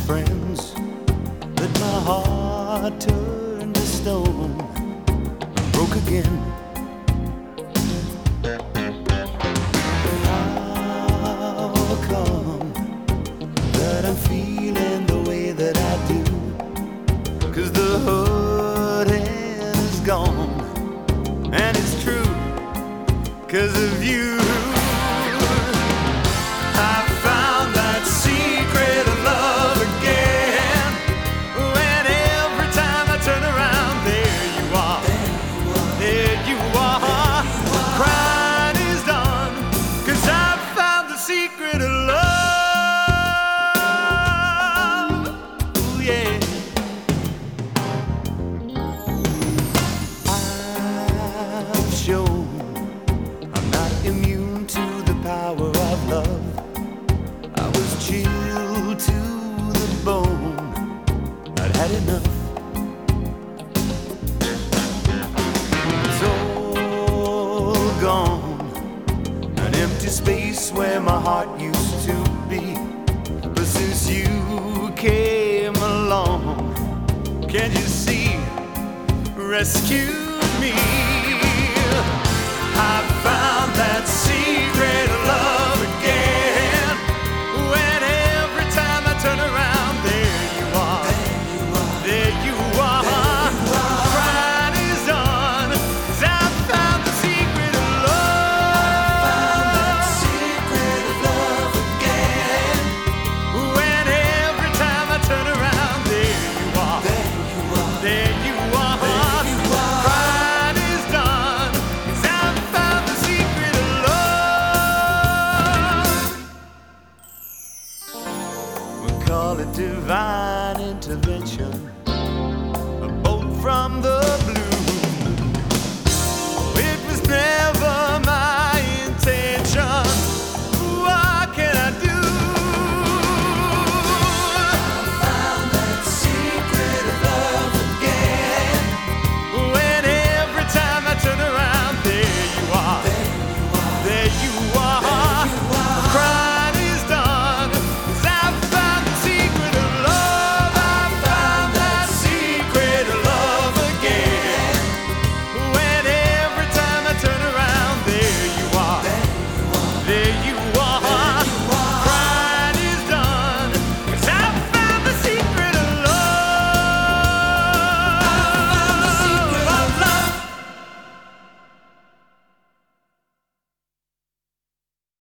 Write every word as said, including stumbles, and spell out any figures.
friends that my heart turned to stone and broke again. How come that I'm feeling the way that I do? 'Cause the hurting is gone, and it's true 'cause of you. Secret of love, ooh, yeah. I've shown I'm not immune to the power of love. I was chilled to the bone, I'd had enough. It's all gone, an empty space where my heart used to be. But since you came along, can't you see, rescued me. I found that secret of love again, when every time I turn around, there you are, there you are, crying is on, 'cause I found the secret of love. There you are, pride is done, 'cause I've found the secret of love. We call it divine intervention, a bolt from the blue.